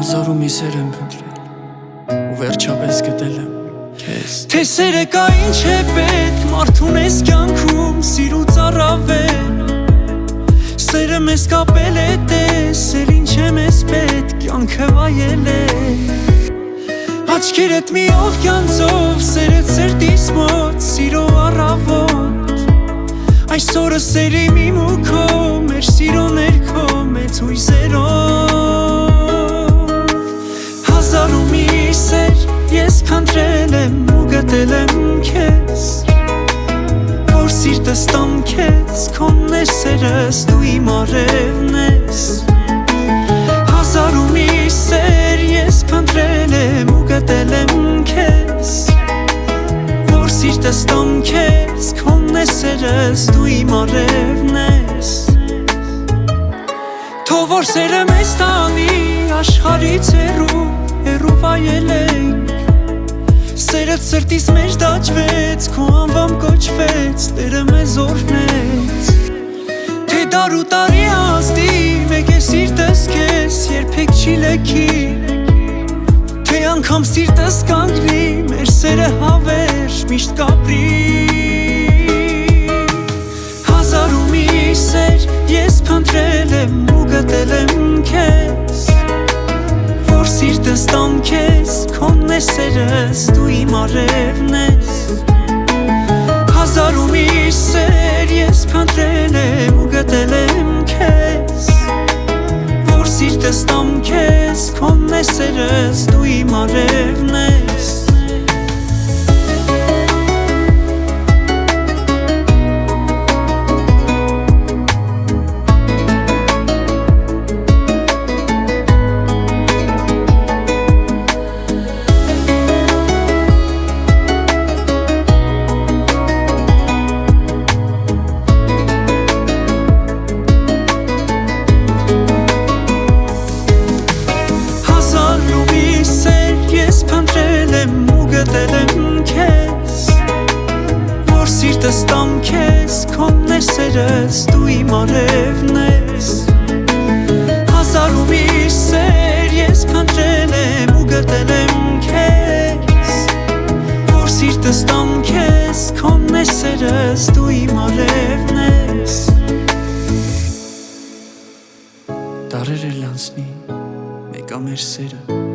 Հազարում մի սեր եմ փնտրել ու վերջապես գտել եմ քեզ։ Թե սերը կա ինչ է պետք, մարդուն ես կյանքում սիրուց առավել։ Սերը մեզ կապել է տես, էլ ինչ է մեզ պետք, կյանքը վայել է։ Աչքերդ մի օվկիանցով, սերդ սրտիս մոտ, սիրո առավոտ։ Այսօրը սերի մի մուքո, մեր սիրո ներքո, մեծ հույզերով։ Հազար ու մի սեր ես փնտրել եմ ու գտել եմ քեզ, որ սիրտս տամ քեզ, քոնն է սերս, դու իմ արևն ես։ Հազար ու մի սեր ես փնտրել եմ ու գտել եմ քեզ, որ սիրտս տամ քեզ, քոնն է սերս, դու իմ արևն ես։ Թող որ սերը մեզ տանի աշխարհից հեռու վայելենք, սերդ սրտիս մեջ դաջվեց, քո անվամ կոչվեց, Տերը մեզ օրհնեց։ Թե դար ու տարի ազդի, մեկ է սիրտս քեզ, երբեք չի լքի, թե անգամ սիրտս կանգնի, մեր սերը հավերժ միշտ կապրի։ Հազար ու մի սեր ես փնտրել եմ ու գտել եմ քեզ, որ սիրտս տամ քեզ, քոնն է սերս, դու իմ արևն ես։ Հազար ու մի սեր ես փնտրել եմ ու գտել եմ քեզ, որ սիրտս տամ քեզ, քոնն է սերս, դու իմ արևն ես։ Գտել եմ քեզ, որ սիրտս տամ քեզ, քոնն է սերս, դու իմ արևն ես։ Հազար ու մի սեր ես փնտրել եմ ու գտել եմ քեզ, որ սիրտս տամ քեզ, քոնն է սերս, դու իմ արևն ես։ Դարեր էլ անցնի, մեկ ա մեր սերը